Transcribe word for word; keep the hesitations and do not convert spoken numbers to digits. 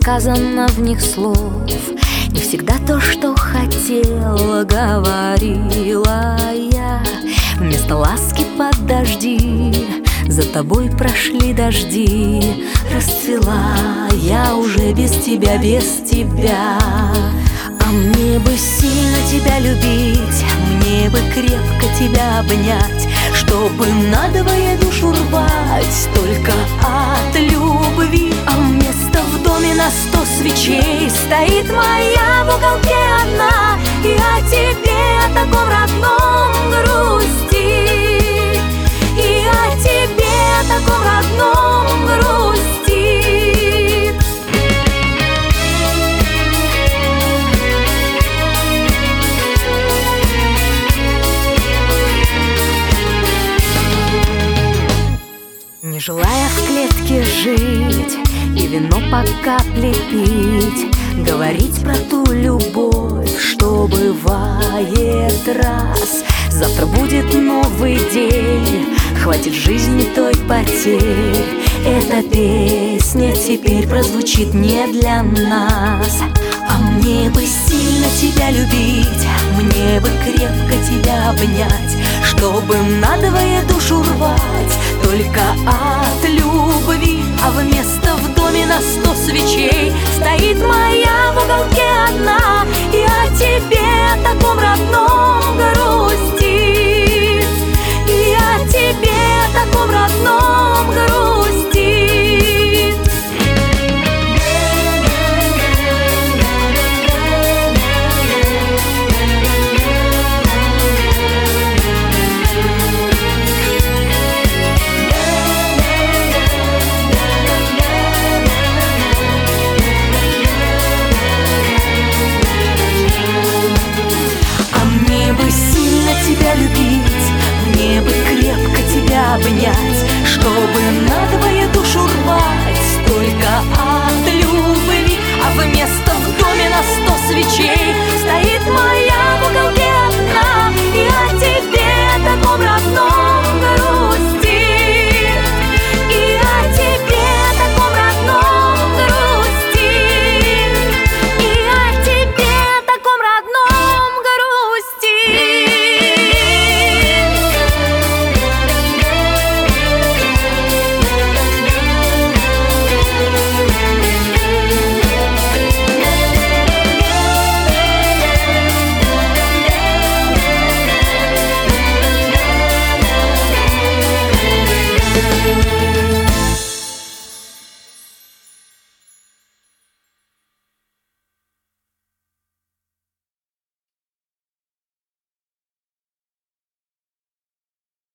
сказано в них слов, не всегда то, что хотела, говорила я. Вместо ласки подожди, за тобой прошли дожди. Расцвела я уже без тебя, без тебя. А мне бы сильно тебя любить, мне бы крепко тебя обнять, чтобы надвое душу рвать только от любви. А место в доме на сто свечей стоит моя в уголке одна, и о тебе, о таком родном грусти, и о тебе, о таком родном грусти. Не желая в клетке жить и вино по капле пить, говорить про ту любовь, что бывает раз. Завтра будет новый день, хватит жизни той потерь. Эта песня теперь прозвучит не для нас. А мне бы сильно тебя любить, мне бы крепко тебя обнять, чтобы надвое душу рвать только от любви. А вместо в доме на сто свечей стоит моя в уголке одна,